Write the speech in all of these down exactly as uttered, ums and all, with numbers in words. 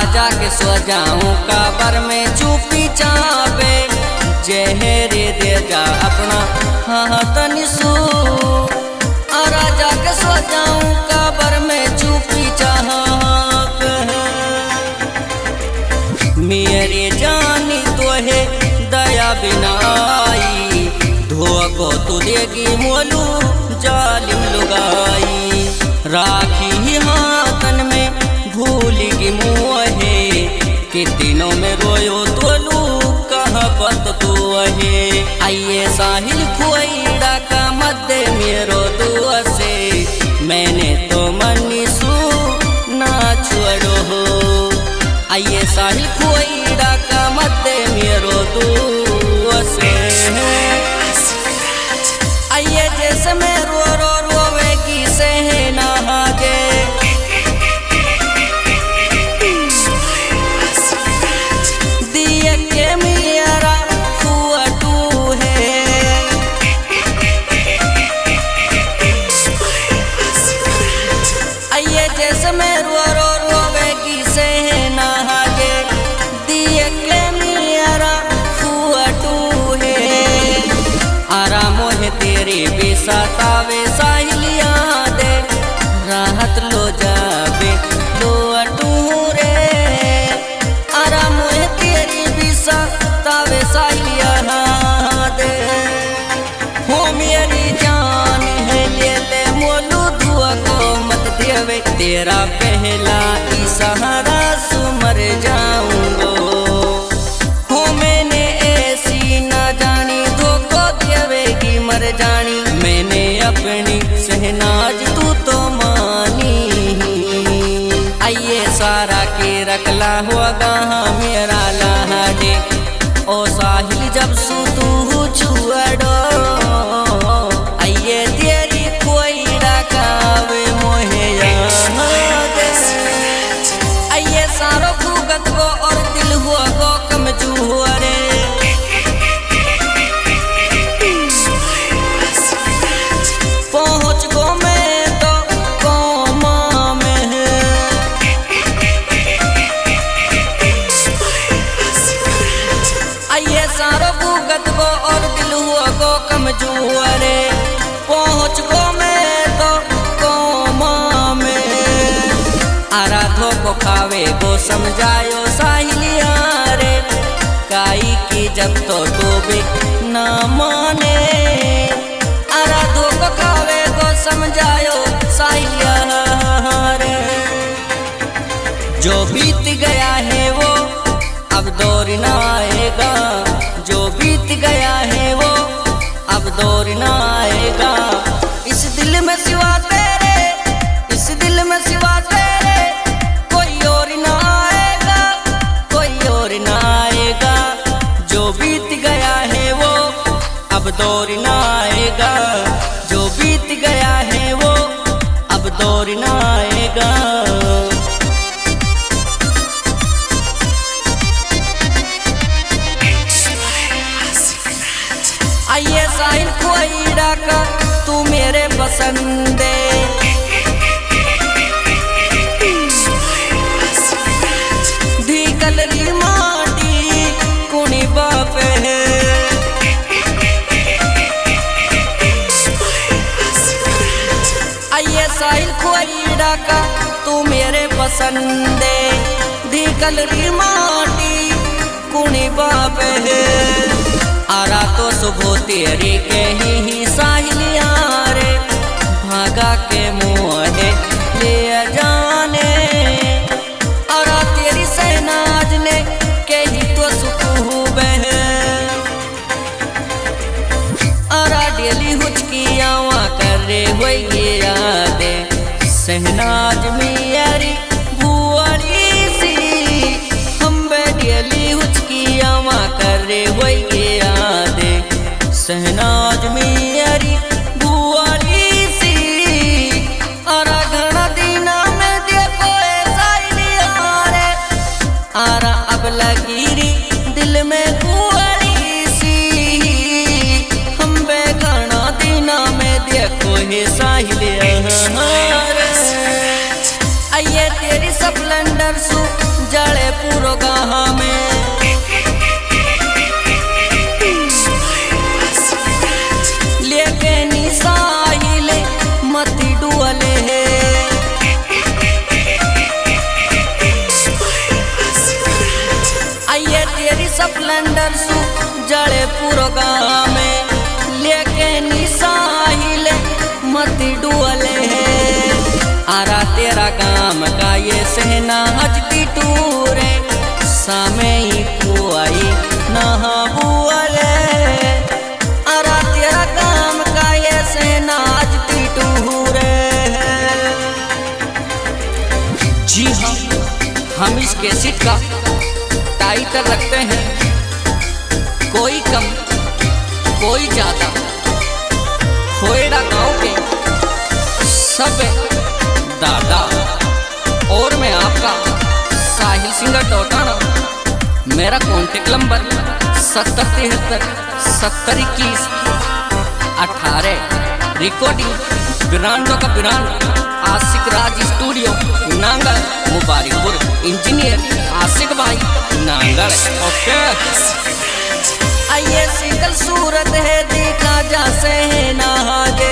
जाके सो जाऊं काबर में चुपी चापे जहरे दे जा अपना हाथ निसू आरा जाके सो जाऊं काबर में चुपी चाप मेरे जानी तो है दया बिनाई धोखो तू देगी मोलू जालिम लुगाई राखी हाथन में भूल की मुँहे कि दिनों में रोयो तोलू कहाँ पत तू है आइए साहिल खोईड़ा का मध्य मेरो दुआ से मैंने तो मनी सू ना छोड़ो हो आइए साहिल खोईड़ा का मध्य मेरो दुआ से आइए जैसे मैं रो रो रोवेगी सहना गे तेरे बेसातावे साहिलिया दे राहत लो जावे लो अटूरे आराम है तेरी बेसातावे साहिलिया दे हो मेरी जान है ले ले मोलू दुआ को मत देवे तेरा पहला इशारा सुमर जाऊंगो हो मैंने ऐसी ना जानी धोखो देवेगी मर जानी मैंने अपनी सहनाज तू तो मानी आइए सारा के रखला होगा मेरा लाडे ओ साहिल जब सू तू छुअड़ो आइए तेरी खोईड़ा कावे मोहे आइए सारो भूगत को और दिल हुआ गो कमजोरे पहुँच गो मैं तो कोमा में आइए सारो भूगत को और दिल हुआ गो कमजोरे पहुँच गो मैं तो कोमा में आराधो को खावे गो समझायो साहिलिया रे काई की जब तो डूबे ना माने आराधो को खावे को समझायो साहिलिया रे जो बीत गया है वो अब दौर ना आएगा जो बीत गया है वो अब दौर ना आएगा इस दिल में सिवा तेरे इस दिल में सिवा तेरे कोई और ना आएगा कोई और ना आएगा जो बीत गया है वो अब दौर ना आएगा जो बीत गया है वो अब दौर ना आएगा आइए साहिल खोईड़ा का तू मेरे पसंदे धी कलरी माटी कुणी बाप है आइए साहिल खोईड़ा का तू मेरे पसंदे धी कलरी माटी कुणी बाप है आरा तो सुबह तेरे के ही, ही साहिलिया रे भागा के मुँहे ले जाने आरा तेरी सहनाज ने के ही तो सुकू बह आरा डेली हुचकिया कर रे हुई यादे सहनाज मेरी भुआरी सी हम डेली हुचकिया कर रे हुई सहनाज मेरी बुआरी सी आरा घना दीना में देखो साहिलिया रे आरा अब लगी दिल में बुआरी सी हम बे घना दीना में देखो हे साहिलिया रे आइए तेरी स्प्लेंडर सु जड़े पूरो गाह में लेके निसाहिले मती डुअले है आइए तेरी स्प्लेंडर सु जड़े पूरो गाह में लेके निसाहिले मती डुअले है आरा तेरा काम का ये सहनाज की टूरे सामे ही कुआई नहा बुअले आरा तेरा काम का ये सहनाज की टूरे। जी हाँ, हम इस कैसेट का टाइटल रखते हैं कोई कम कोई ज्यादा होएड़ा गाँव के सब दादा। और मैं आपका साहिल सिंगर टोटाना, मेरा कॉन्टेक्ट नंबर सत्तर तिहत्तर सत्तर इक्कीस अठारह। रिकॉर्डिंग बिरांडो का बिरांड आशिक राज स्टूडियो नांगल मुबारकपुर। इंजीनियर आशिक भाई नांगल। ओके आइए सिंगल सूरत है देखा जा से है नहागे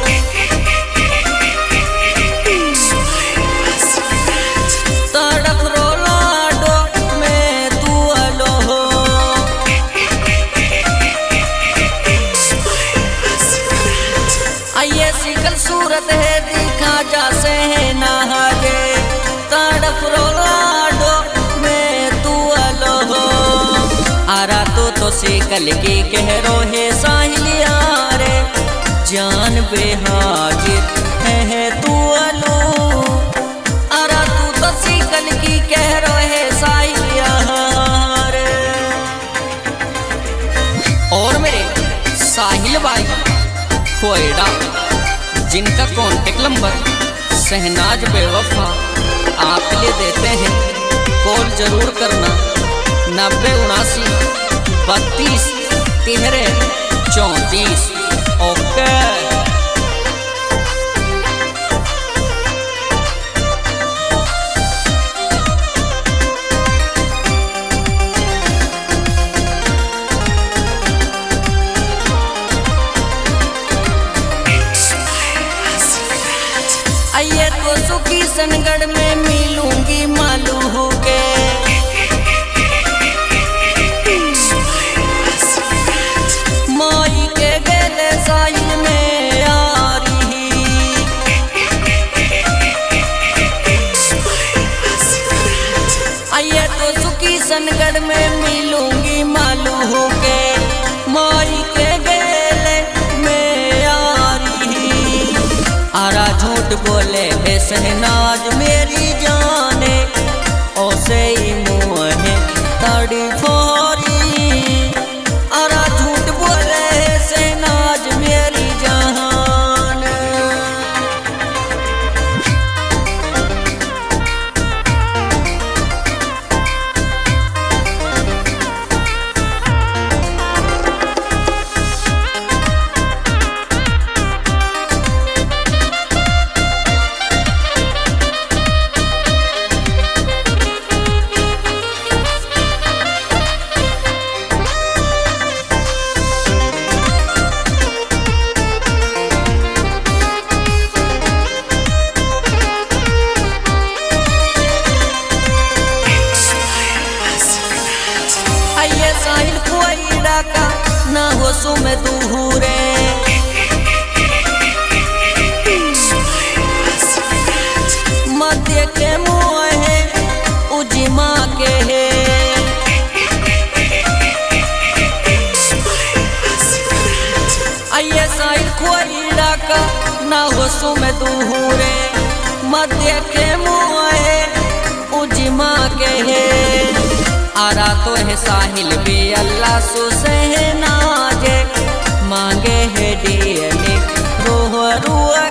तड़प रोलाडो में तू अलो हो आइए सिंगल सूरत है देखा जा से है नहागे तड़प रोलाडो में तू अलो हो आरा तो तो सिकल के कह रो है साहिलिया रे जान बेहाजिर है तू अलो आरा तू तो सिकल की कह रो है साहिलिया रे। और मेरे साहिल भाई खोएडा जिनका कॉन्टेक्ट नंबर शहनाज बेवफा आपके लिए देते हैं, कॉल जरूर करना नब्बे उनासी बत्तीस तिहरे चौंतीस। ओके आइए तो सुखी सनगढ़ में मिलूंगी मालू हो के माई के गेले साहिल में आ रही आइए तो सुखी सनगढ़ में मिलूंगी मालू हो के माई के गेले में आ रही आरा झूठ बोले है शहनाज मेरी जाने ओसे ही मुँह तड़ी फोरी आरा झूठ बोले है शहनाज मेरी जान। आइए साहिल खोएड़ा का ना हो सुम दूरे मध्य के मुँह है उजिमा के है आइए साहिल खोएड़ा का ना हो सुम दूरे मध्य के मुँह है उजिमा के है आरा तो है साहिल भी अल्लाह सो सहनाजे मांगे है डीएनए रोह रुआ